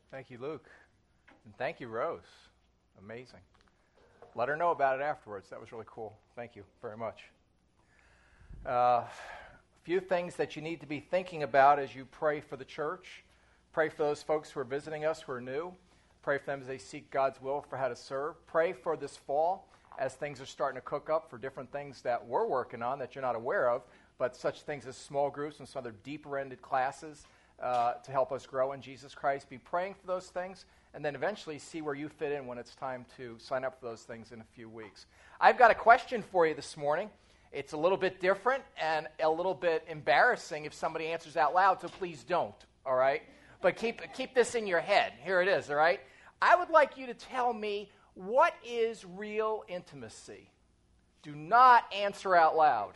Thank you, Luke. And thank you, Rose. Amazing. Let her know about it afterwards. That was really cool. Thank you very much. A few things that you need to be thinking about as you pray for the church. Pray for those folks who are visiting us who are new. Pray for them as they seek God's will for how to serve. Pray for this fall as things are starting to cook up for different things that we're working on that you're not aware of, but such things as small groups and some other deeper-ended classes to help us grow in Jesus Christ. Be praying for those things, and then eventually see where you fit in when it's time to sign up for those things in a few weeks. I've got a question for you this morning. It's a little bit different and a little bit embarrassing if somebody answers out loud, so please don't, all right? But keep this in your head. Here it is, all right? I would like you to tell me, what is real intimacy? Do not answer out loud.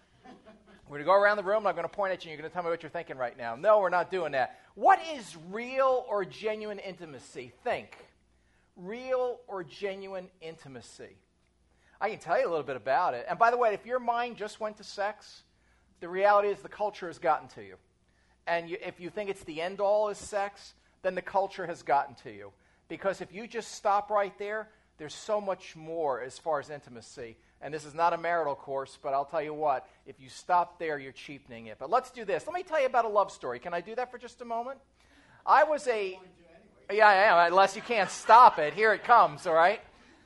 We're going to go around the room, and I'm going to point at you, and you're going to tell me what you're thinking right now. No, we're not doing that. What is real or genuine intimacy? Think. Real or genuine intimacy. I can tell you a little bit about it. And by the way, if your mind just went to sex, the reality is the culture has gotten to you. And if you think it's the end-all is sex, then the culture has gotten to you. Because if you just stop right there, there's so much more as far as intimacy. And this is not a marital course, but I'll tell you what, if you stop there, you're cheapening it. But let's do this. Let me tell you about a love story. Can I do that for just a moment? I was yeah, I am, unless you can't stop it. Here it comes, all right?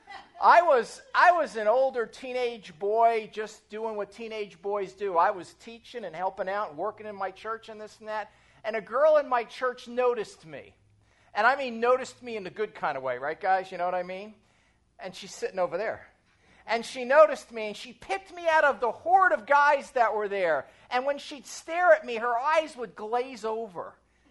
I was an older teenage boy just doing what teenage boys do. I was teaching and helping out and working in my church and this and that. And a girl in my church noticed me. And I mean noticed me in the good kind of way, right, guys? You know what I mean? And she's sitting over there. And she noticed me, and she picked me out of the horde of guys that were there. And when she'd stare at me, her eyes would glaze over.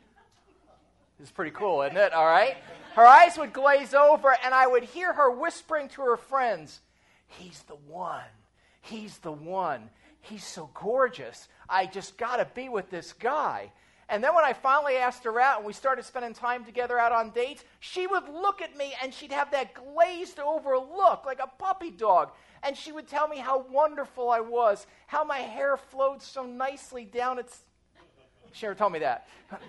This is pretty cool, isn't it? All right? Her eyes would glaze over, and I would hear her whispering to her friends, "He's the one. He's the one. He's so gorgeous. I just got to be with this guy." And then when I finally asked her out and we started spending time together out on dates, she would look at me and she'd have that glazed over look like a puppy dog. And she would tell me how wonderful I was, how my hair flowed so nicely down its... She never told me that.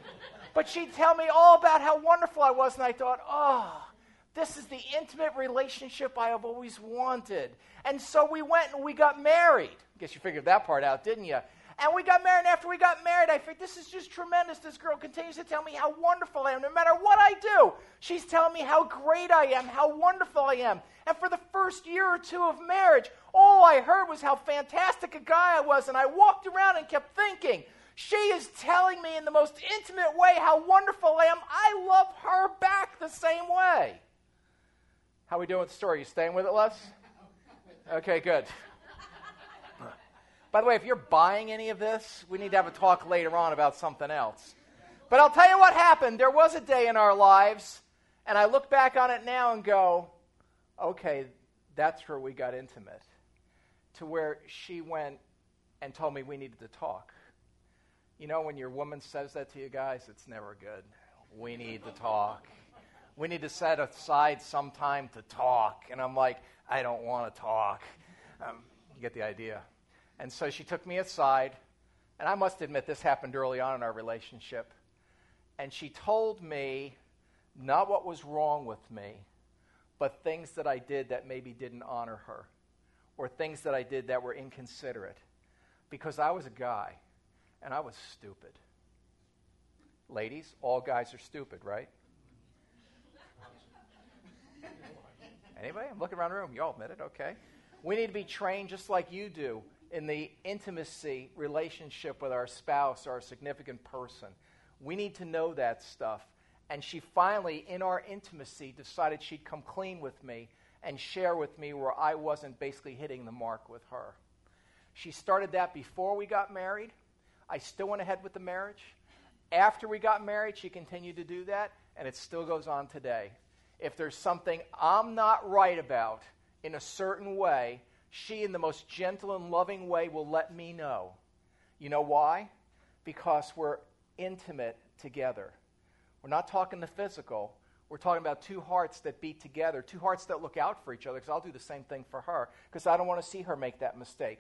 But she'd tell me all about how wonderful I was, and I thought, oh, this is the intimate relationship I have always wanted. And so we went and we got married. I guess you figured that part out, didn't you? And we got married, and after we got married, I figured, this is just tremendous. This girl continues to tell me how wonderful I am. No matter what I do, she's telling me how great I am, how wonderful I am. And for the first year or two of marriage, all I heard was how fantastic a guy I was, and I walked around and kept thinking, she is telling me in the most intimate way how wonderful I am. I love her back the same way. How we doing with the story? You staying with it, Les? Okay, good. By the way, if you're buying any of this, we need to have a talk later on about something else. But I'll tell you what happened. There was a day in our lives, and I look back on it now and go, okay, that's where we got intimate, to where she went and told me we needed to talk. You know, when your woman says that to you guys, it's never good. We need to talk. We need to set aside some time to talk. And I'm like, I don't want to talk. You get the idea. And so she took me aside, and I must admit this happened early on in our relationship. And she told me not what was wrong with me, but things that I did that maybe didn't honor her, or things that I did that were inconsiderate, because I was a guy, and I was stupid. Ladies, all guys are stupid, right? Anybody? I'm looking around the room. You all admit it, okay. We need to be trained just like you do in the intimacy relationship with our spouse or our significant person. We need to know that stuff. And she finally, in our intimacy, decided she'd come clean with me and share with me where I wasn't basically hitting the mark with her. She started that before we got married. I still went ahead with the marriage. After we got married, she continued to do that, and it still goes on today. If there's something I'm not right about in a certain way, she, in the most gentle and loving way, will let me know. You know why? Because we're intimate together. We're not talking the physical. We're talking about two hearts that beat together, two hearts that look out for each other, because I'll do the same thing for her, because I don't want to see her make that mistake.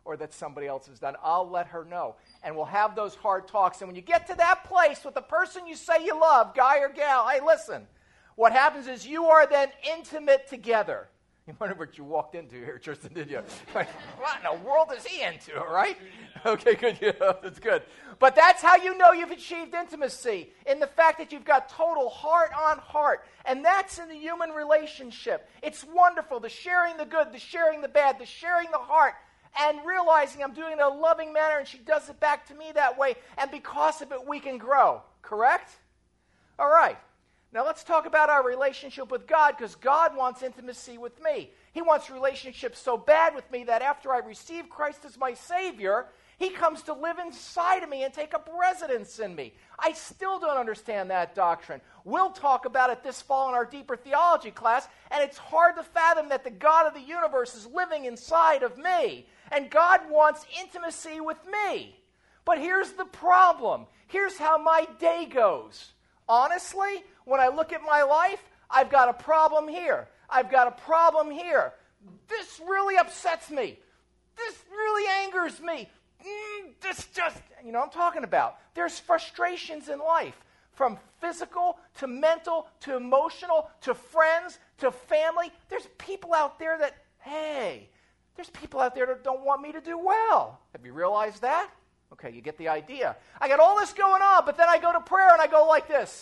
or that somebody else has done. I'll let her know. And we'll have those hard talks. And when you get to that place with the person you say you love, guy or gal, hey, listen, what happens is you are then intimate together. You wonder what you walked into here, Tristan, did you? Like, what in the world is he into, right? Okay, good. Yeah, that's good. But that's how you know you've achieved intimacy, in the fact that you've got total heart on heart. And that's in the human relationship. It's wonderful, the sharing the good, the sharing the bad, the sharing the heart, and realizing I'm doing it in a loving manner, and she does it back to me that way. And because of it, we can grow. Correct? All right. Now let's talk about our relationship with God, because God wants intimacy with me. He wants relationships so bad with me that after I receive Christ as my Savior, He comes to live inside of me and take up residence in me. I still don't understand that doctrine. We'll talk about it this fall in our deeper theology class, and it's hard to fathom that the God of the universe is living inside of me, and God wants intimacy with me. But here's the problem. Here's how my day goes. Honestly, when I look at my life, I've got a problem here. I've got a problem here. This really upsets me. This really angers me. This just, you know what I'm talking about. There's frustrations in life, from physical to mental to emotional to friends to family. There's people out there that, hey, there's people out there that don't want me to do well. Have you realized that? Okay, you get the idea. I got all this going on, but then I go to prayer and I go like this.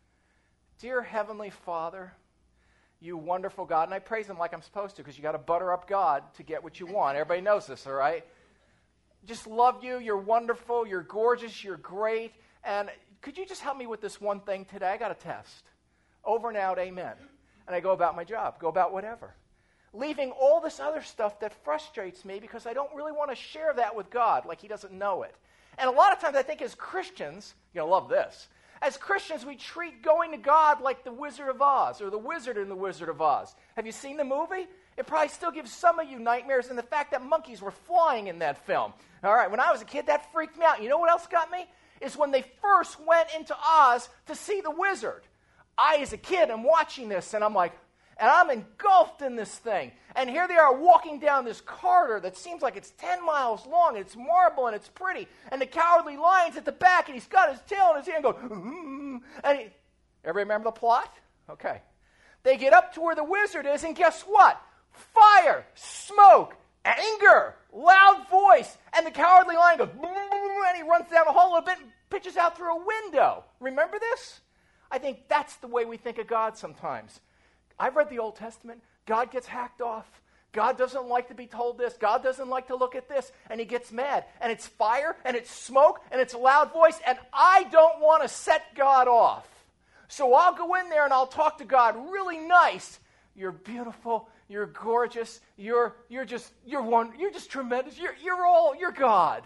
Dear Heavenly Father, you wonderful God, and I praise Him like I'm supposed to, because you got to butter up God to get what you want. Everybody knows this, all right? Just love you. You're wonderful. You're gorgeous. You're great. And could you just help me with this one thing today? I got a test. Over and out, amen. And I go about my job, go about whatever. Leaving all this other stuff that frustrates me because I don't really want to share that with God, like He doesn't know it. And a lot of times I think as Christians, you're going to love this, as Christians we treat going to God like the Wizard of Oz, or the Wizard in the Wizard of Oz. Have you seen the movie? It probably still gives some of you nightmares in the fact that monkeys were flying in that film. All right, when I was a kid, that freaked me out. You know what else got me? Is when they first went into Oz to see the wizard. I, as a kid, am watching this, and I'm like, and I'm engulfed in this thing. And here they are walking down this corridor that seems like it's 10 miles long, and it's marble, and it's pretty. And the Cowardly Lion's at the back, and he's got his tail in his hand going, and everybody remember the plot? Okay. They get up to where the wizard is, and guess what? Fire, smoke, anger, loud voice, and the Cowardly Lion goes, and he runs down the hall a little bit and pitches out through a window. Remember this? I think that's the way we think of God sometimes. I've read the Old Testament. God gets hacked off. God doesn't like to be told this. God doesn't like to look at this. And He gets mad. And it's fire, and it's smoke, and it's a loud voice, and I don't want to set God off. So I'll go in there and I'll talk to God really nice. You're beautiful. You're gorgeous. You're just tremendous. You're God.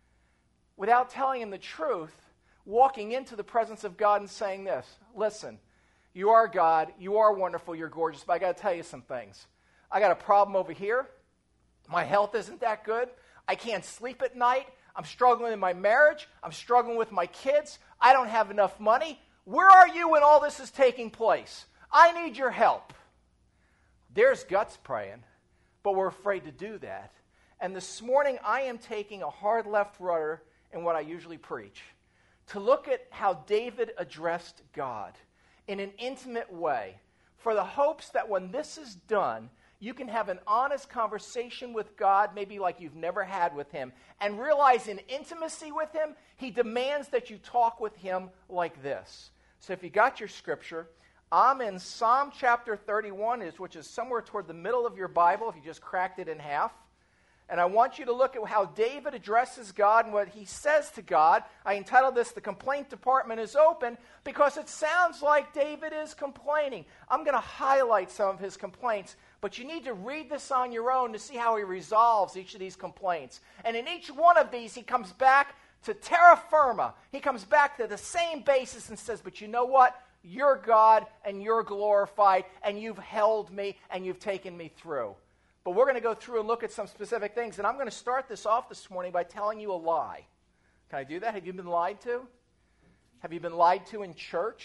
Without telling Him the truth, walking into the presence of God and saying this, listen, you are God, you are wonderful, you're gorgeous, but I got to tell you some things. I got a problem over here. My health isn't that good. I can't sleep at night. I'm struggling in my marriage. I'm struggling with my kids. I don't have enough money. Where are you when all this is taking place? I need your help. There's guts praying, but we're afraid to do that. And this morning I am taking a hard left rudder in what I usually preach, to look at how David addressed God in an intimate way, for the hopes that when this is done, you can have an honest conversation with God, maybe like you've never had with Him, and realize in intimacy with Him, He demands that you talk with Him like this. So if you got your scripture, I'm in Psalm chapter 31, which is somewhere toward the middle of your Bible, if you just cracked it in half. And I want you to look at how David addresses God and what he says to God. I entitled this, The Complaint Department is Open, because it sounds like David is complaining. I'm going to highlight some of his complaints, but you need to read this on your own to see how he resolves each of these complaints. And in each one of these, he comes back to terra firma. He comes back to the same basis and says, but you know what? You're God, and you're glorified, and you've held me, and you've taken me through. But we're going to go through and look at some specific things, and I'm going to start this off this morning by telling you a lie. Can I do that? Have you been lied to? Have you been lied to in church?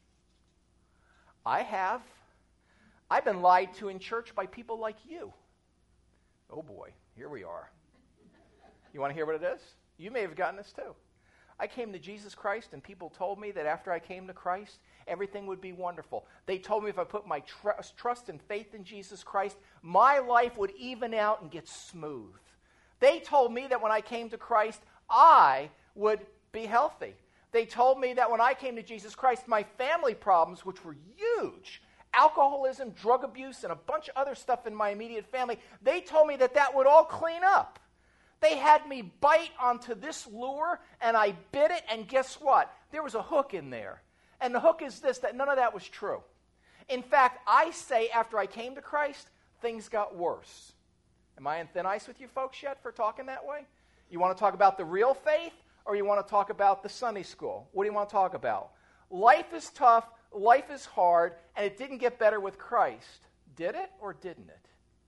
I have. I've been lied to in church by people like you. Oh boy, here we are. You want to hear what it is? You may have gotten this too. I came to Jesus Christ, and people told me that after I came to Christ, everything would be wonderful. They told me if I put my trust and faith in Jesus Christ, my life would even out and get smooth. They told me that when I came to Christ, I would be healthy. They told me that when I came to Jesus Christ, my family problems, which were huge, alcoholism, drug abuse, and a bunch of other stuff in my immediate family, they told me that that would all clean up. They had me bite onto this lure, and I bit it, and guess what? There was a hook in there. And the hook is this, that none of that was true. In fact, I say after I came to Christ, things got worse. Am I in thin ice with you folks yet for talking that way? You want to talk about the real faith, or you want to talk about the Sunday school? What do you want to talk about? Life is tough, life is hard, and it didn't get better with Christ. Did it or didn't it?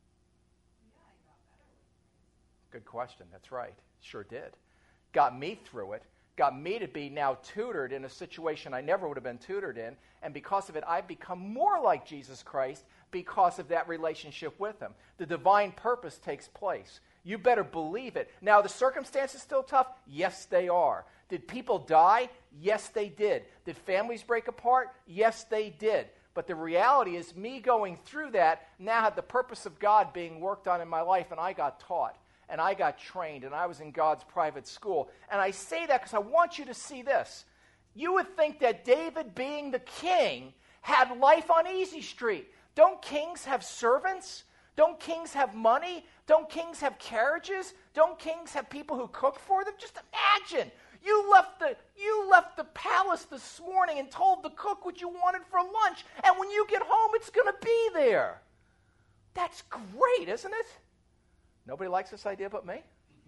Good question. That's right. Sure did. Got me through it. Got me to be now tutored in a situation I never would have been tutored in. And because of it, I've become more like Jesus Christ because of that relationship with him. The divine purpose takes place. You better believe it. Now, the circumstances still tough? Yes, they are. Did people die? Yes, they did. Did families break apart? Yes, they did. But the reality is me going through that now had the purpose of God being worked on in my life, and I got taught. And I got trained, and I was in God's private school. And I say that because I want you to see this. You would think that David, being the king, had life on easy street. Don't kings have servants? Don't kings have money? Don't kings have carriages? Don't kings have people who cook for them? Just imagine. You left the palace this morning and told the cook what you wanted for lunch, and when you get home, it's going to be there. That's great, isn't it? Nobody likes this idea but me?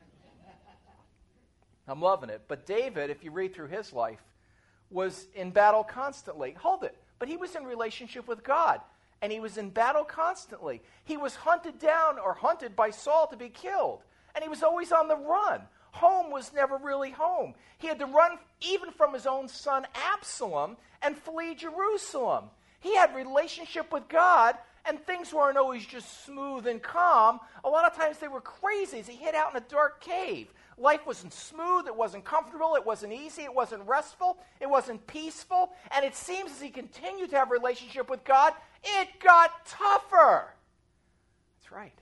I'm loving it. But David, if you read through his life, was in battle constantly. Hold it. But he was in relationship with God, and he was in battle constantly. He was hunted down or hunted by Saul to be killed, and he was always on the run. Home was never really home. He had to run even from his own son Absalom and flee Jerusalem. He had relationship with God, and things weren't always just smooth and calm. A lot of times they were crazy as he hid out in a dark cave. Life wasn't smooth, it wasn't comfortable, it wasn't easy, it wasn't restful, it wasn't peaceful. And it seems as he continued to have a relationship with God, it got tougher. That's right.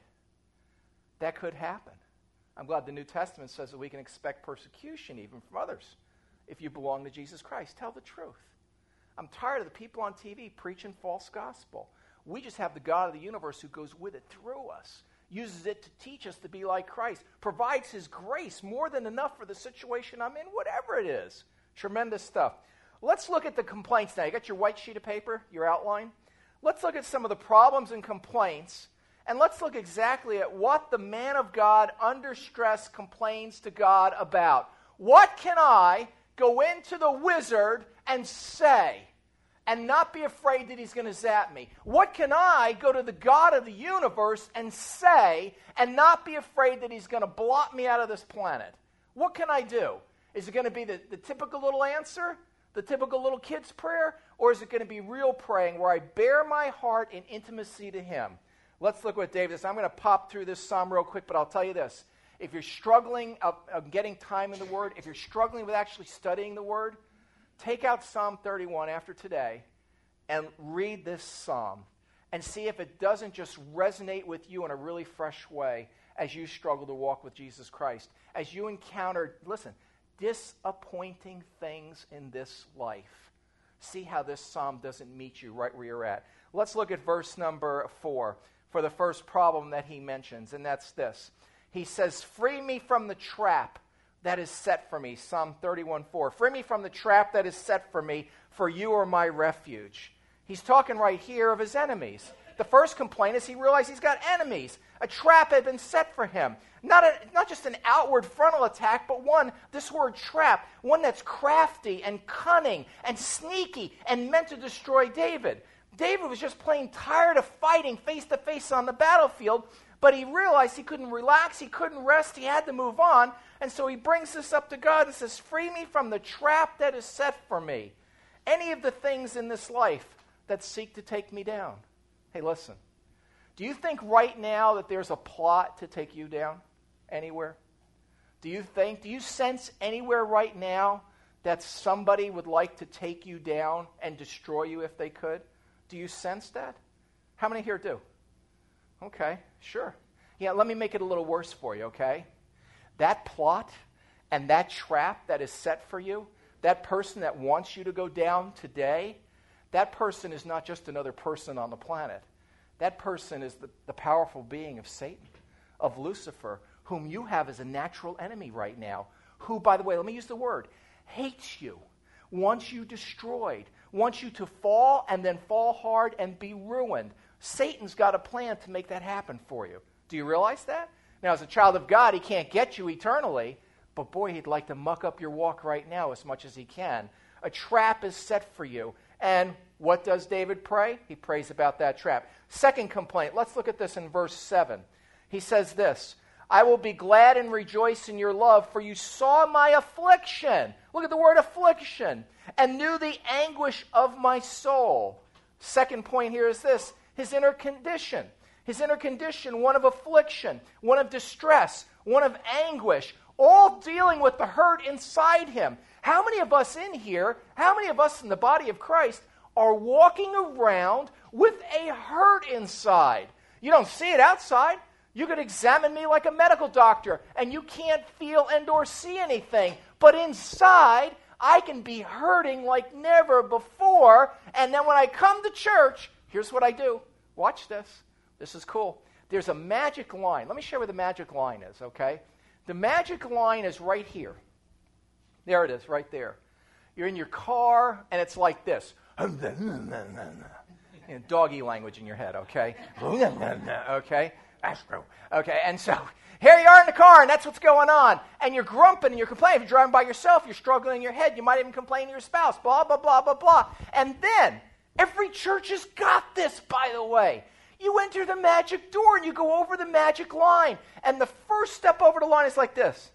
That could happen. I'm glad the New Testament says that we can expect persecution even from others if you belong to Jesus Christ. Tell the truth. I'm tired of the people on TV preaching false gospel. We just have the God of the universe who goes with it through us, uses it to teach us to be like Christ, provides his grace more than enough for the situation I'm in, whatever it is. Tremendous stuff. Let's look at the complaints now. You got your white sheet of paper, your outline? Let's look at some of the problems and complaints, and let's look exactly at what the man of God under stress complains to God about. What can I go into the wizard and say and not be afraid that he's going to zap me? What can I go to the God of the universe and say and not be afraid that he's going to blot me out of this planet? What can I do? Is it going to be the typical little answer, the typical little kid's prayer, or is it going to be real praying where I bare my heart in intimacy to him? Let's look what David says. I'm going to pop through this psalm real quick, but I'll tell you this. If you're struggling of getting time in the Word, if you're struggling with actually studying the Word, take out Psalm 31 after today and read this psalm and see if it doesn't just resonate with you in a really fresh way as you struggle to walk with Jesus Christ, as you encounter, listen, disappointing things in this life. See how this psalm doesn't meet you right where you're at. Let's look at verse number 4 for the first problem that he mentions, and that's this. He says, free me from the trap that is set for me. Psalm 31:4. Free me from the trap that is set for me, for you are my refuge. He's talking right here of his enemies. The first complaint is he realized he's got enemies. A trap had been set for him. Not just an outward frontal attack, but this word trap, one that's crafty and cunning and sneaky and meant to destroy David. David was just plain tired of fighting face to face on the battlefield, but he realized he couldn't relax, he couldn't rest, he had to move on, and so he brings this up to God and says, free me from the trap that is set for me. Any of the things in this life that seek to take me down. Hey, listen, do you think right now that there's a plot to take you down anywhere? Do you sense anywhere right now that somebody would like to take you down and destroy you if they could? Do you sense that? How many here do? Okay, sure. Yeah, let me make it a little worse for you, okay? That plot and that trap that is set for you, that person that wants you to go down today, that person is not just another person on the planet. That person is the powerful being of Satan, of Lucifer, whom you have as a natural enemy right now, who, by the way, let me use the word, hates you, wants you destroyed, wants you to fall and then fall hard and be ruined. Satan's got a plan to make that happen for you. Do you realize that? Now, as a child of God, he can't get you eternally, but boy, he'd like to muck up your walk right now as much as he can. A trap is set for you. And what does David pray? He prays about that trap. Second complaint, let's look at this in verse 7. He says this, I will be glad and rejoice in your love, for you saw my affliction. Look at the word affliction. And knew the anguish of my soul. Second point here is this, his inner condition. His inner condition, one of affliction, one of distress, one of anguish, all dealing with the hurt inside him. How many of us in here, how many of us in the body of Christ are walking around with a hurt inside? You don't see it outside. You could examine me like a medical doctor, and you can't feel and or see anything. But inside, I can be hurting like never before. And then when I come to church, here's what I do. Watch this. This is cool. There's a magic line. Let me show you where the magic line is, okay? The magic line is right here. There it is, right there. You're in your car, and it's like this. Doggy language in your head, okay? Okay? Astro. Okay, and so here you are in the car, and that's what's going on. And you're grumping, and you're complaining. If you're driving by yourself, you're struggling in your head. You might even complain to your spouse, blah, blah, blah, blah, blah. And then, every church has got this, by the way. You enter the magic door, and you go over the magic line. And the first step over the line is like this.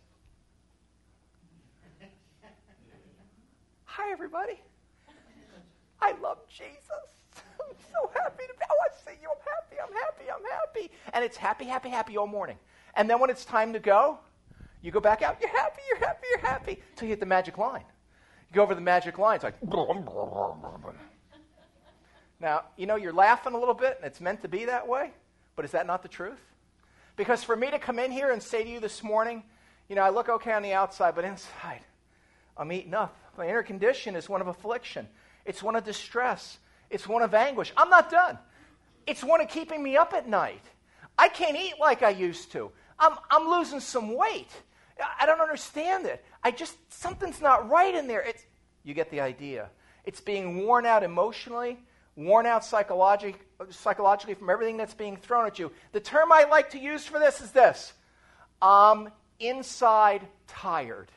Hi, everybody. I love Jesus. I'm so happy to be. I want to see you. I'm happy, I'm happy, I'm happy. And it's happy, happy, happy all morning. And then when it's time to go, you go back out. You're happy, you're happy, you're happy. Until you hit the magic line. You go over the magic line. It's like... Now, you know, you're laughing a little bit, and it's meant to be that way, but is that not the truth? Because for me to come in here and say to you this morning, you know, I look okay on the outside, but inside, I'm eaten up. My inner condition is one of affliction. It's one of distress. It's one of anguish. I'm not done. It's one of keeping me up at night. I can't eat like I used to. I'm losing some weight. I don't understand it. Something's not right in there. You get the idea. It's being worn out emotionally, worn out psychologically from everything that's being thrown at you. The term I like to use for this is this. I'm inside tired.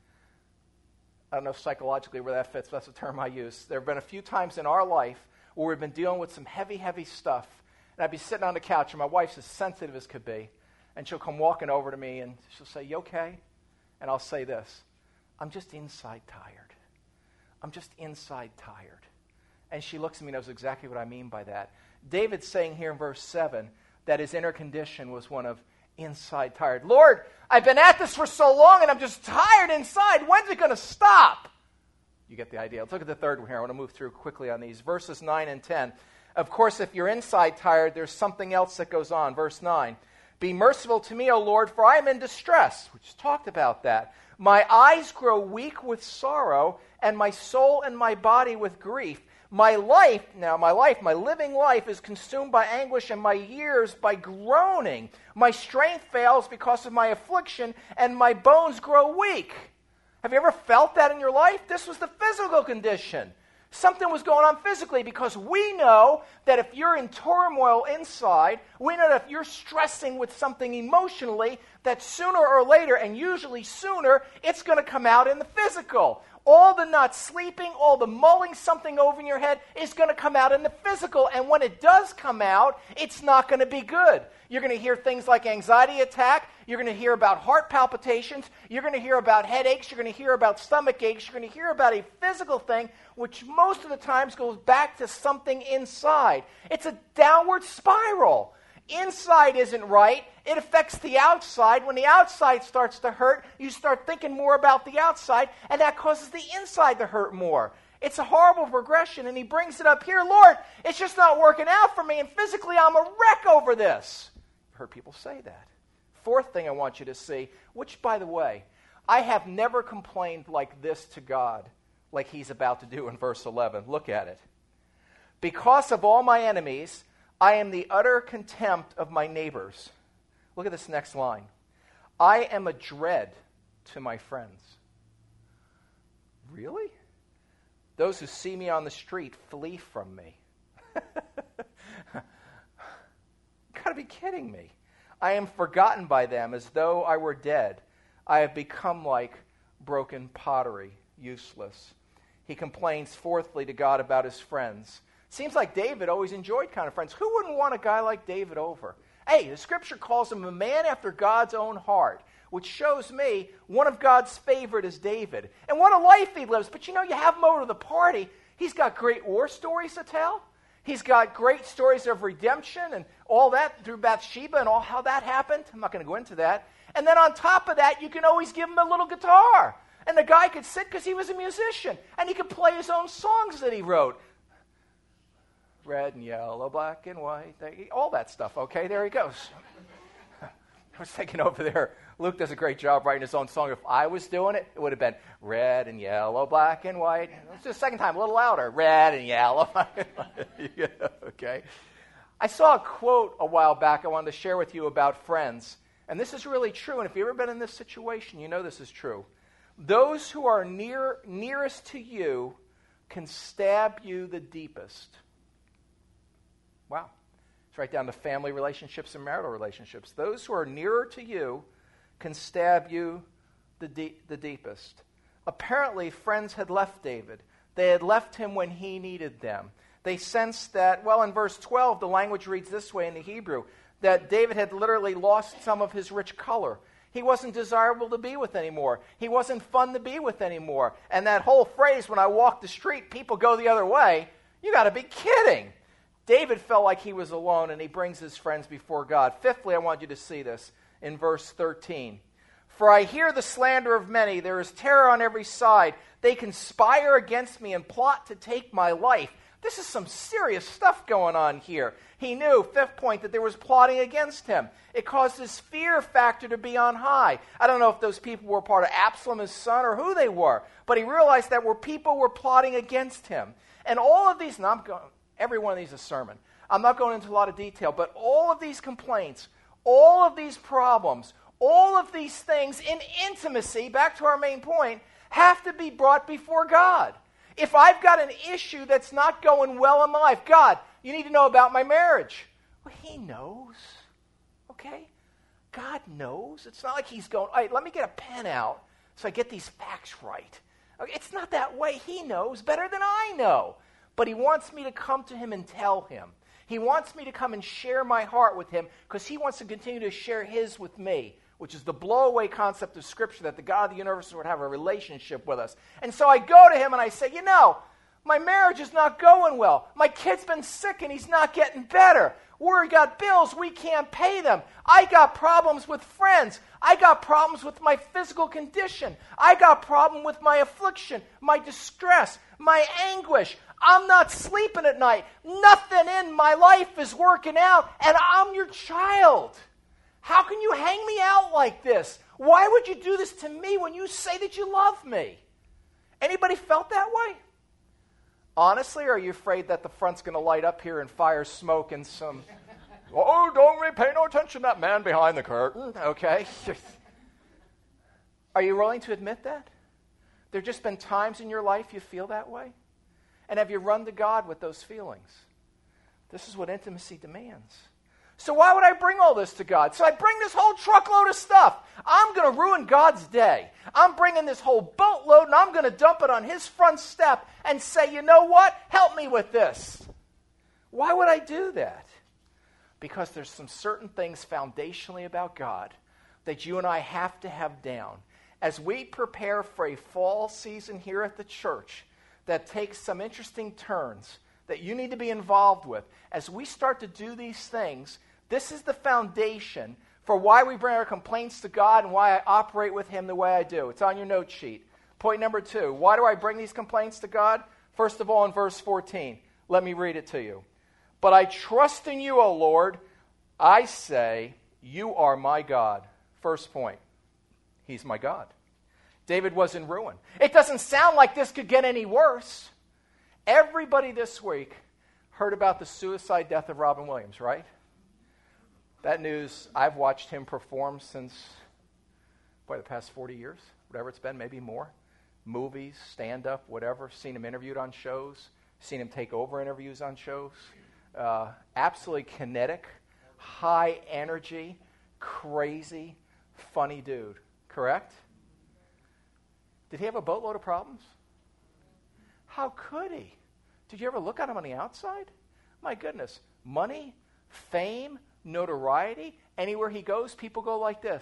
I don't know psychologically where that fits, but that's the term I use. There have been a few times in our life where we've been dealing with some heavy, heavy stuff. And I'd be sitting on the couch, and my wife's as sensitive as could be. And she'll come walking over to me, and she'll say, you okay? And I'll say this, I'm just inside tired. I'm just inside tired. And she looks at me and knows exactly what I mean by that. David's saying here in verse 7 that his inner condition was one of inside tired. Lord, I've been at this for so long and I'm just tired inside. When's it going to stop? You get the idea. Let's look at the third one here. I want to move through quickly on these. Verses 9 and 10. Of course, if you're inside tired, there's something else that goes on. Verse 9. Be merciful to me, O Lord, for I am in distress. We just talked about that. My eyes grow weak with sorrow, and my soul and my body with grief. My living life is consumed by anguish, and my years by groaning. My strength fails because of my affliction, and my bones grow weak. Have you ever felt that in your life? This was the physical condition. Something was going on physically, because we know that if you're in turmoil inside, we know that if you're stressing with something emotionally, that sooner or later, and usually sooner, it's going to come out in the physical. All the not sleeping, all the mulling something over in your head is going to come out in the physical. And when it does come out, it's not going to be good. You're going to hear things like anxiety attack. You're going to hear about heart palpitations. You're going to hear about headaches. You're going to hear about stomach aches. You're going to hear about a physical thing, which most of the times goes back to something inside. It's a downward spiral. inside isn't right, it affects the outside. When the outside starts to hurt, you start thinking more about the outside, and that causes the inside to hurt more. It's a horrible progression, and he brings it up here. Lord, it's just not working out for me, and physically I'm a wreck over this. I've heard people say that. Fourth thing I want you to see, which, by the way, I have never complained like this to God, like he's about to do in verse 11. Look at it. Because of all my enemies, I am the utter contempt of my neighbors. Look at this next line. I am a dread to my friends. Really? Those who see me on the street flee from me. You've got to be kidding me. I am forgotten by them as though I were dead. I have become like broken pottery, useless. He complains fourthly to God about his friends. Seems like David always enjoyed kind of friends. Who wouldn't want a guy like David over? Hey, the scripture calls him a man after God's own heart, which shows me one of God's favorite is David. And what a life he lives. But you have him over to the party. He's got great war stories to tell. He's got great stories of redemption and all that through Bathsheba and all how that happened. I'm not going to go into that. And then on top of that, you can always give him a little guitar. And the guy could sit because he was a musician. And he could play his own songs that he wrote. Red and yellow, black and white, all that stuff. Okay, there he goes. I was thinking over there, Luke does a great job writing his own song. If I was doing it, it would have been red and yellow, black and white. Let's do the second time, a little louder. Red and yellow, black and white. Yeah, okay. I saw a quote a while back I wanted to share with you about friends. And this is really true. And if you've ever been in this situation, you know this is true. Those who are nearest to you can stab you the deepest. Wow. It's right down to family relationships and marital relationships. Those who are nearer to you can stab you the deepest. Apparently, friends had left David. They had left him when he needed them. They sensed that, well, in verse 12, the language reads this way in the Hebrew, that David had literally lost some of his rich color. He wasn't desirable to be with anymore. He wasn't fun to be with anymore. And that whole phrase, when I walk the street, people go the other way, you got to be kidding. David felt like he was alone, and he brings his friends before God. Fifthly, I want you to see this in verse 13. For I hear the slander of many. There is terror on every side. They conspire against me and plot to take my life. This is some serious stuff going on here. He knew, fifth point, that there was plotting against him. It caused his fear factor to be on high. I don't know if those people were part of Absalom, his son, or who they were, but he realized that people were plotting against him. And all of these, every one of these is a sermon. I'm not going into a lot of detail, but all of these complaints, all of these problems, all of these things in intimacy, back to our main point, have to be brought before God. If I've got an issue that's not going well in my life, God, you need to know about my marriage. Well, he knows, okay? God knows. It's not like he's going, all right, let me get a pen out so I get these facts right. Okay, it's not that way. He knows better than I know. But he wants me to come to him and tell him. He wants me to come and share my heart with him because he wants to continue to share his with me, which is the blow-away concept of Scripture that the God of the universe would have a relationship with us. And so I go to him and I say, my marriage is not going well. My kid's been sick and he's not getting better. We got bills, we can't pay them. I got problems with friends. I got problems with my physical condition. I got problem with my affliction, my distress, my anguish. I'm not sleeping at night. Nothing in my life is working out, and I'm your child. How can you hang me out like this? Why would you do this to me when you say that you love me? Anybody felt that way? Honestly, or are you afraid that the front's going to light up here and fire smoke and some, don't pay no attention to that man behind the curtain, okay? Are you willing to admit that? There have just been times in your life you feel that way? And have you run to God with those feelings? This is what intimacy demands. So why would I bring all this to God? So I bring this whole truckload of stuff. I'm going to ruin God's day. I'm bringing this whole boatload and I'm going to dump it on his front step and say, you know what? Help me with this. Why would I do that? Because there's some certain things foundationally about God that you and I have to have down. As we prepare for a fall season here at the church that takes some interesting turns that you need to be involved with, as we start to do these things, This is the foundation for why we bring our complaints to God and why I operate with him the way I do. It's on your note sheet. Point number 2, why do I bring these complaints to God? First of all, in verse 14, let me read it to you. But I trust in you, O Lord. I say, you are my God. First point, he's my God. David was in ruin. It doesn't sound like this could get any worse. Everybody this week heard about the suicide death of Robin Williams, right? That news, I've watched him perform since, the past 40 years, whatever it's been, maybe more. Movies, stand-up, whatever. Seen him interviewed on shows. Seen him take over interviews on shows. Absolutely kinetic, high energy, crazy, funny dude. Correct? Did he have a boatload of problems? How could he? Did you ever look at him on the outside? My goodness. Money, fame, notoriety. Anywhere he goes, people go like this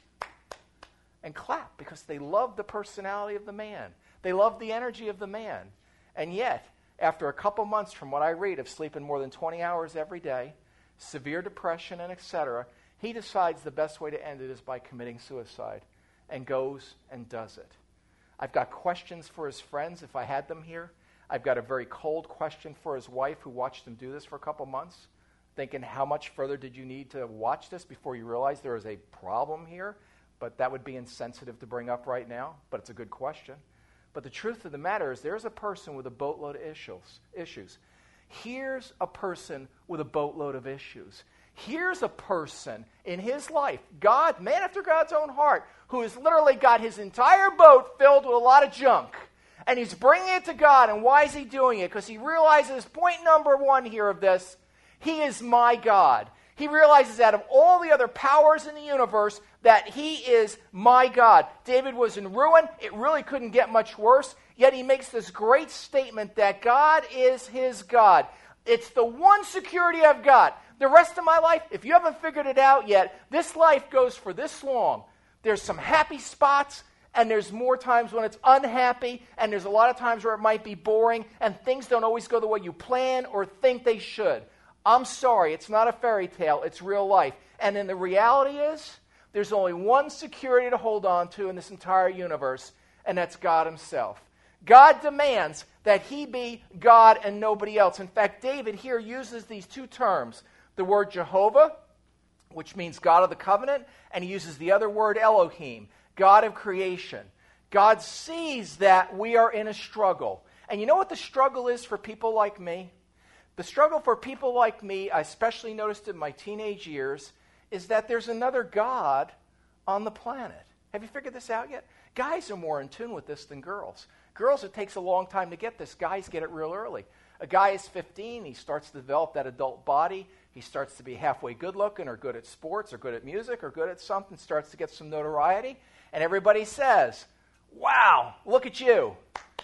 and clap because they love the personality of the man. They love the energy of the man. And yet, after a couple months from what I read of sleeping more than 20 hours every day, severe depression and etc., he decides the best way to end it is by committing suicide and goes and does it. I've got questions for his friends if I had them here. I've got a very cold question for his wife who watched him do this for a couple months, thinking how much further did you need to watch this before you realized there was a problem here? But that would be insensitive to bring up right now, but it's a good question. But the truth of the matter is there's a person with a boatload of issues. Here's a person with a boatload of issues. Here's a person in his life, God, man after God's own heart, who has literally got his entire boat filled with a lot of junk. And he's bringing it to God. And why is he doing it? Because he realizes, point number 1 here of this, he is my God. He realizes out of all the other powers in the universe that he is my God. David was in ruin. It really couldn't get much worse. Yet he makes this great statement that God is his God. It's the one security I've got. The rest of my life, if you haven't figured it out yet, this life goes for this long. There's some happy spots, and there's more times when it's unhappy, and there's a lot of times where it might be boring, and things don't always go the way you plan or think they should. I'm sorry, it's not a fairy tale, it's real life. And then the reality is, there's only one security to hold on to in this entire universe, and that's God himself. God demands that he be God and nobody else. In fact, David here uses these two terms, the word Jehovah, which means God of the covenant, and he uses the other word Elohim, God of creation. God sees that we are in a struggle. And you know what the struggle is for people like me? The struggle for people like me, I especially noticed in my teenage years, is that there's another God on the planet. Have you figured this out yet? Guys are more in tune with this than girls. Girls, it takes a long time to get this. Guys get it real early. A guy is 15, he starts to develop that adult body. He starts to be halfway good looking or good at sports or good at music or good at something, starts to get some notoriety. And everybody says, wow, look at you.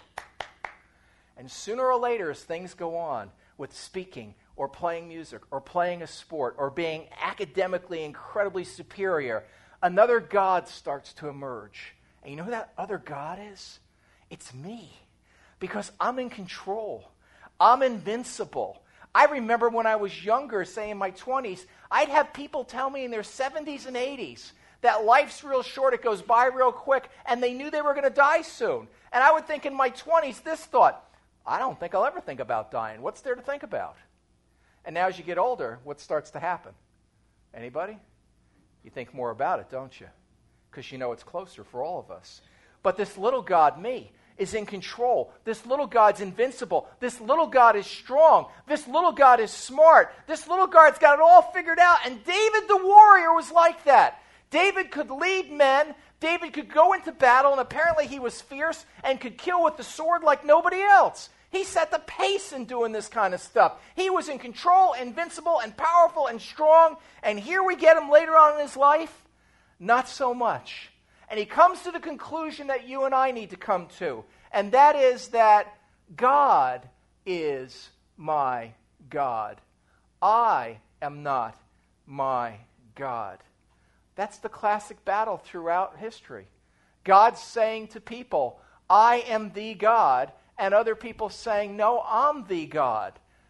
And sooner or later, as things go on with speaking or playing music or playing a sport or being academically incredibly superior, another God starts to emerge. And you know who that other God is? It's me. Because I'm in control. I'm invincible. I remember when I was younger, say in my 20s, I'd have people tell me in their 70s and 80s that life's real short, it goes by real quick, and they knew they were going to die soon. And I would think in my 20s this thought, I don't think I'll ever think about dying. What's there to think about? And now as you get older, what starts to happen? Anybody? You think more about it, don't you? Because you know it's closer for all of us. But this little God, me, is in control. This little God's invincible. This little God is strong. This little God is smart. This little God's got it all figured out. And David the warrior was like that. David could lead men. David could go into battle, and apparently he was fierce and could kill with the sword like nobody else. He set the pace in doing this kind of stuff. He was in control, invincible, and powerful and strong. And here we get him later on in his life. Not so much. And he comes to the conclusion that you and I need to come to. And that is that God is my God. I am not my God. That's the classic battle throughout history. God saying to people, I am the God, and other people saying, no, I'm the God.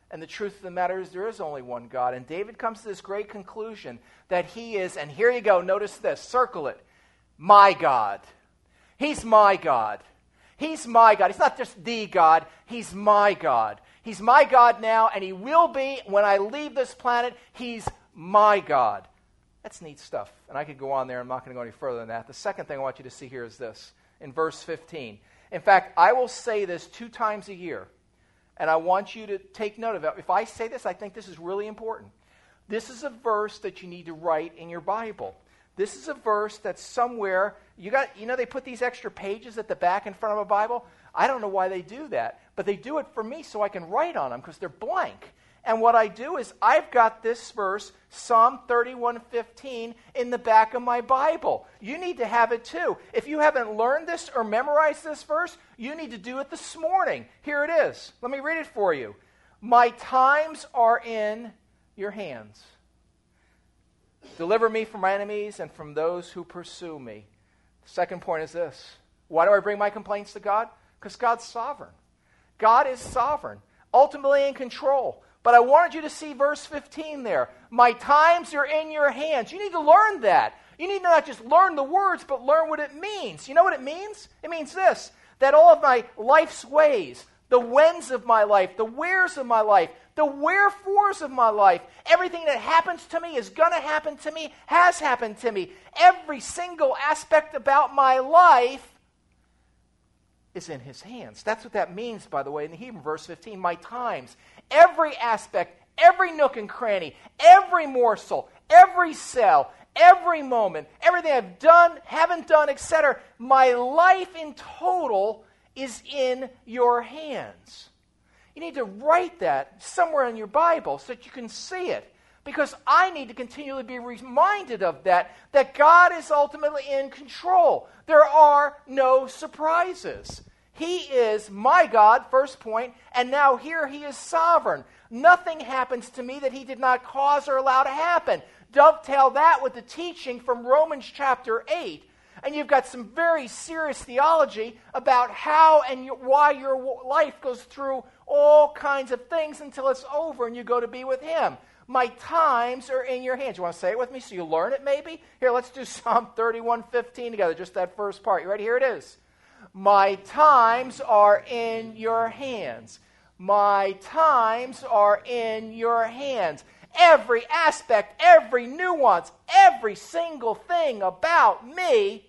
And the truth of the matter is there is only one God. And David comes to this great conclusion that he is, and here you go, notice this, circle it, my God. He's my God. He's my God. He's not just the God, he's my God. He's my God now, and he will be when I leave this planet. He's my God. That's neat stuff. And I could go on there. I'm not going to go any further than that. The second thing I want you to see here is this, in verse 15. In fact, I will say this 2 times a year, and I want you to take note of it. If I say this, I think this is really important. This is a verse that you need to write in your Bible. This is a verse that's somewhere, they put these extra pages at the back in front of a Bible. I don't know why they do that, but they do it for me so I can write on them because they're blank. And what I do is I've got this verse, Psalm 31:15, in the back of my Bible. You need to have it too. If you haven't learned this or memorized this verse, you need to do it this morning. Here it is. Let me read it for you. My times are in your hands. Deliver me from my enemies and from those who pursue me. The second point is this. Why do I bring my complaints to God? Because God's sovereign. God is sovereign, ultimately in control. But I wanted you to see verse 15 there. My times are in your hands. You need to learn that. You need to not just learn the words, but learn what it means. You know what it means? It means this, that all of my life's ways, the whens of my life, the wheres of my life, the wherefores of my life, everything that happens to me is going to happen to me, has happened to me. Every single aspect about my life is in his hands. That's what that means, by the way, in the Hebrew, verse 15. My times, every aspect, every nook and cranny, every morsel, every cell, every moment, everything I've done, haven't done, etc. My life in total is in your hands. You need to write that somewhere in your Bible so that you can see it. Because I need to continually be reminded of that God is ultimately in control. There are no surprises. He is my God, first point, and now here he is sovereign. Nothing happens to me that he did not cause or allow to happen. Dovetail that with the teaching from Romans chapter 8. And you've got some very serious theology about how and why your life goes through all kinds of things until it's over and you go to be with him. My times are in your hands. You want to say it with me so you learn it maybe? Here, let's do Psalm 31:15 together, just that first part. You ready? Here it is. My times are in your hands. My times are in your hands. Every aspect, every nuance, every single thing about me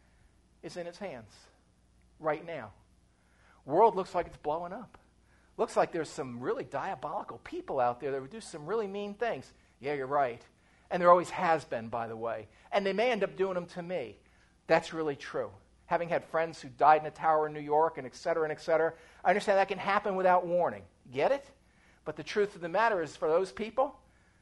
is in his hands right now. World looks like it's blowing up. Looks like there's some really diabolical people out there that would do some really mean things. Yeah, you're right. And there always has been, by the way. And they may end up doing them to me. That's really true. Having had friends who died in a tower in New York and et cetera, I understand that can happen without warning. Get it? But the truth of the matter is for those people,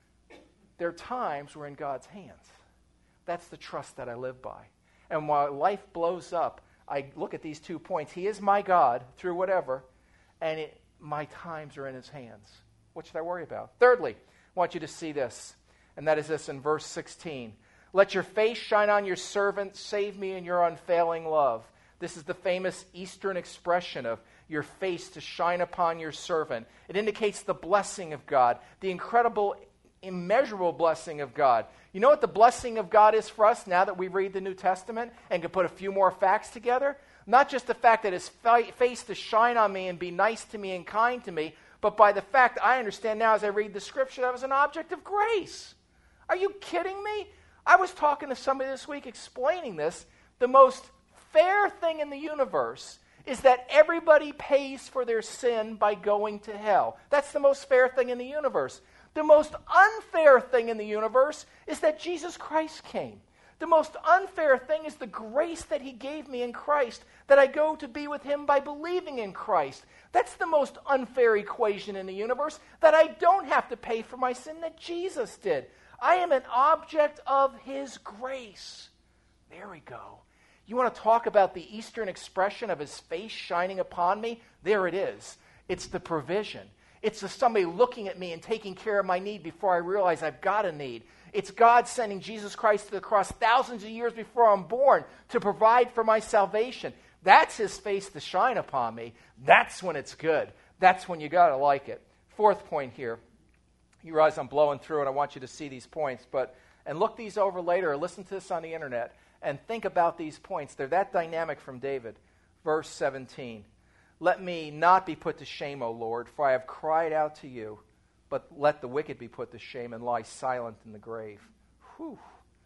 their times were in God's hands. That's the trust that I live by. And while life blows up, I look at these 2 points. He is my God through whatever, and my times are in his hands. What should I worry about? Thirdly, I want you to see this, and that is this in verse 16. Let your face shine on your servant, save me in your unfailing love. This is the famous Eastern expression of your face to shine upon your servant. It indicates the blessing of God, the incredible, immeasurable blessing of God. You know what the blessing of God is for us now that we read the New Testament and can put a few more facts together? Not just the fact that his face to shine on me and be nice to me and kind to me, but by the fact I understand now as I read the scripture that was an object of grace. Are you kidding me? I was talking to somebody this week explaining this. The most fair thing in the universe is that everybody pays for their sin by going to hell. That's the most fair thing in the universe. The most unfair thing in the universe is that Jesus Christ came. The most unfair thing is the grace that he gave me in Christ, that I go to be with him by believing in Christ. That's the most unfair equation in the universe, that I don't have to pay for my sin, that Jesus did. I am an object of his grace. There we go. You want to talk about the Eastern expression of his face shining upon me? There it is. It's the provision. It's somebody looking at me and taking care of my need before I realize I've got a need. It's God sending Jesus Christ to the cross thousands of years before I'm born to provide for my salvation. That's his face to shine upon me. That's when it's good. That's when you got to like it. Fourth point here. You realize I'm blowing through and I want you to see these points, and look these over later or listen to this on the internet and think about these points. They're that dynamic from David. Verse 17. Let me not be put to shame, O Lord, for I have cried out to you, but let the wicked be put to shame and lie silent in the grave. Whew.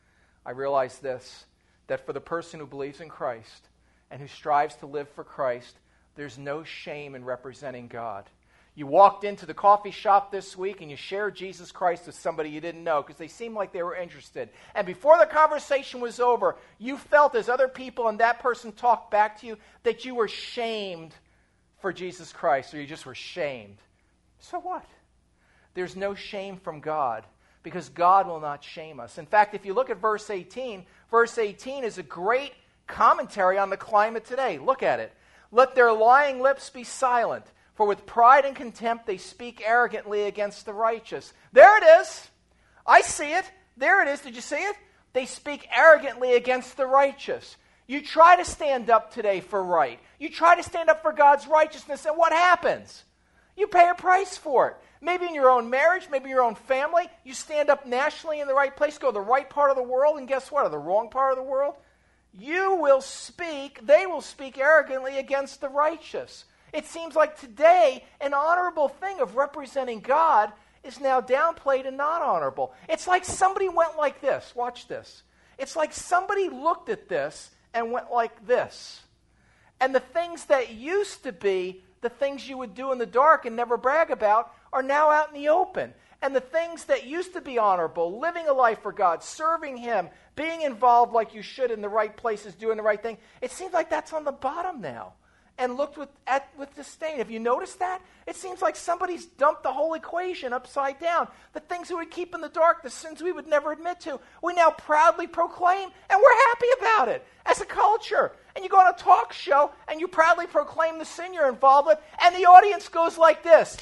I realize this, that for the person who believes in Christ and who strives to live for Christ, there's no shame in representing God. You walked into the coffee shop this week and you shared Jesus Christ with somebody you didn't know because they seemed like they were interested. And before the conversation was over, you felt as other people and that person talked back to you that you were shamed for Jesus Christ, or you just were shamed. So what? There's no shame from God because God will not shame us. In fact, if you look at verse 18 is a great commentary on the climate today. Look at it. Let their lying lips be silent. For with pride and contempt they speak arrogantly against the righteous. There it is. I see it. There it is. Did you see it? They speak arrogantly against the righteous. You try to stand up today for right. You try to stand up for God's righteousness, and what happens? You pay a price for it. Maybe in your own marriage, maybe your own family. You stand up nationally in the right place, go to the right part of the world, and guess what? Or the wrong part of the world? They will speak arrogantly against the righteous. It seems like today an honorable thing of representing God is now downplayed and not honorable. It's like somebody went like this. Watch this. It's like somebody looked at this and went like this. And the things that used to be the things you would do in the dark and never brag about are now out in the open. And the things that used to be honorable, living a life for God, serving Him, being involved like you should in the right places, doing the right thing, it seems like that's on the bottom now. And looked with disdain. Have you noticed that? It seems like somebody's dumped the whole equation upside down. The things we would keep in the dark, the sins we would never admit to, we now proudly proclaim, and we're happy about it as a culture. And you go on a talk show, and you proudly proclaim the sin you're involved with, and the audience goes like this.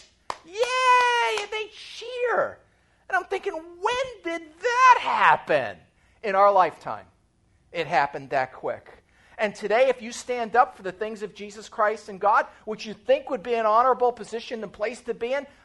Yay! And they cheer. And I'm thinking, when did that happen? In our lifetime. It happened that quick. And today, if you stand up for the things of Jesus Christ and God, which you think would be an honorable position and place to be in,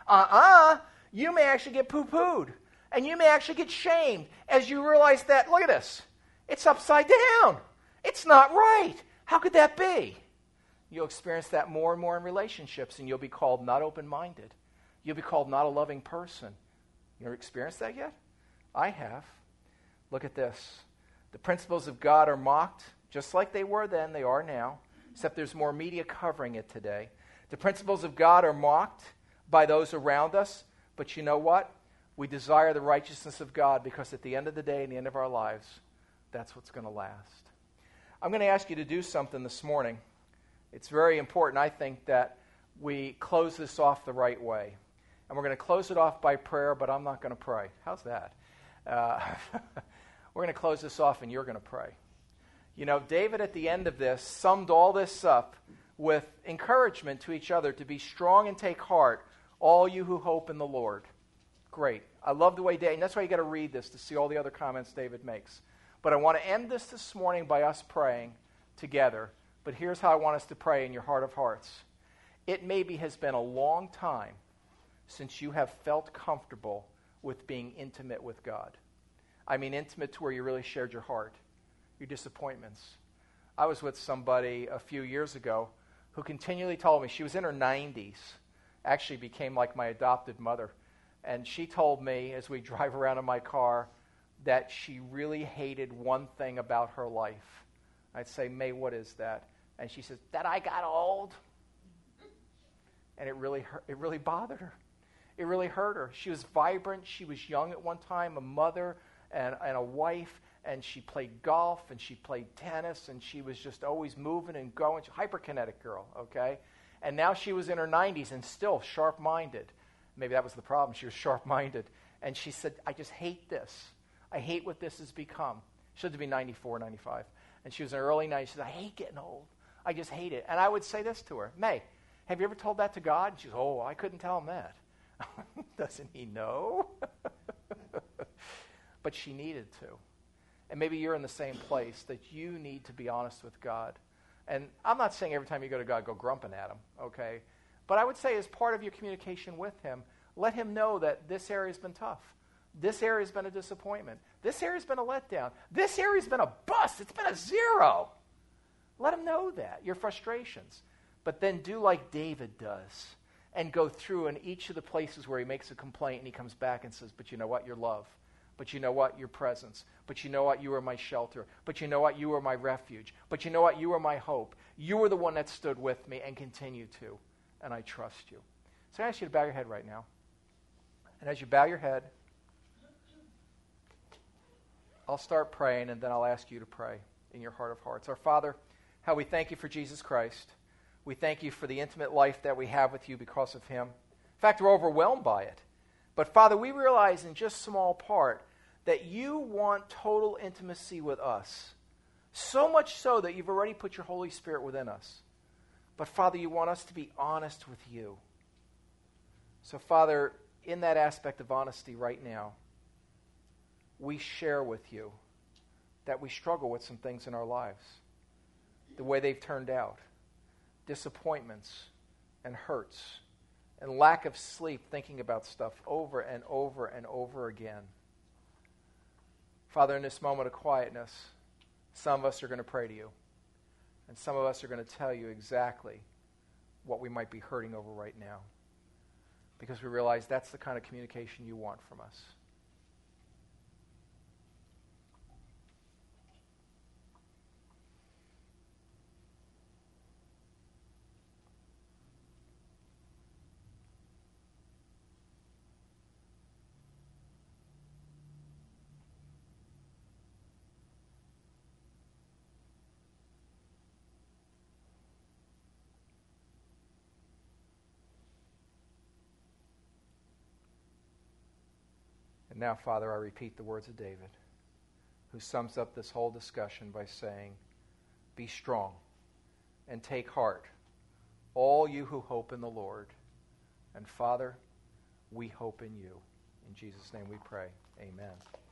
you may actually get poo-pooed. And you may actually get shamed as you realize that, look at this, it's upside down. It's not right. How could that be? You'll experience that more and more in relationships, and you'll be called not open-minded. You'll be called not a loving person. You ever experienced that yet? I have. Look at this. The principles of God are mocked. Just like they were then, they are now, except there's more media covering it today. The principles of God are mocked by those around us, but you know what? We desire the righteousness of God because at the end of the day, in the end of our lives, that's what's going to last. I'm going to ask you to do something this morning. It's very important, I think, that we close this off the right way. And we're going to close it off by prayer, but I'm not going to pray. How's that? We're going to close this off, and you're going to pray. You know, David at the end of this summed all this up with encouragement to each other to be strong and take heart, all you who hope in the Lord. Great. I love the way David, and that's why you got to read this to see all the other comments David makes. But I want to end this morning by us praying together. But here's how I want us to pray in your heart of hearts. It maybe has been a long time since you have felt comfortable with being intimate with God. I mean intimate to where you really shared your heart, your disappointments. I was with somebody a few years ago who continually told me, she was in her 90s, actually became like my adopted mother, and she told me as we drive around in my car that she really hated one thing about her life. I'd say, May, what is that? And she says, that I got old. And it really bothered her. It really hurt her. She was vibrant. She was young at one time, a mother and a wife, and she played golf and she played tennis, and she was just always moving and going. Hyperkinetic girl, okay? And now she was in her 90s and still sharp-minded. Maybe that was the problem. She was sharp-minded. And she said, I just hate this. I hate what this has become. She lived to be 94, 95. And she was in her early 90s. She said, I hate getting old. I just hate it. And I would say this to her, May, have you ever told that to God? And she goes, oh, I couldn't tell him that. Doesn't he know? But she needed to. And maybe you're in the same place that you need to be honest with God. And I'm not saying every time you go to God, go grumping at him, okay? But I would say as part of your communication with him, let him know that this area has been tough. This area has been a disappointment. This area has been a letdown. This area has been a bust. It's been a zero. Let him know that, your frustrations. But then do like David does and go through in each of the places where he makes a complaint and he comes back and says, but you know what? Your love. But you know what? Your presence. But you know what? You are my shelter. But you know what? You are my refuge. But you know what? You are my hope. You are the one that stood with me and continue to. And I trust you. So I ask you to bow your head right now. And as you bow your head, I'll start praying and then I'll ask you to pray in your heart of hearts. Our Father, how we thank you for Jesus Christ. We thank you for the intimate life that we have with you because of him. In fact, we're overwhelmed by it. But Father, we realize in just small part that you want total intimacy with us. So much so that you've already put your Holy Spirit within us. But Father, you want us to be honest with you. So Father, in that aspect of honesty right now, we share with you that we struggle with some things in our lives. The way they've turned out. Disappointments and hurts and lack of sleep thinking about stuff over and over and over again. Father, in this moment of quietness, some of us are going to pray to you. And some of us are going to tell you exactly what we might be hurting over right now. Because we realize that's the kind of communication you want from us. And now, Father, I repeat the words of David, who sums up this whole discussion by saying, be strong and take heart, all you who hope in the Lord. And Father, we hope in you. In Jesus' name we pray. Amen.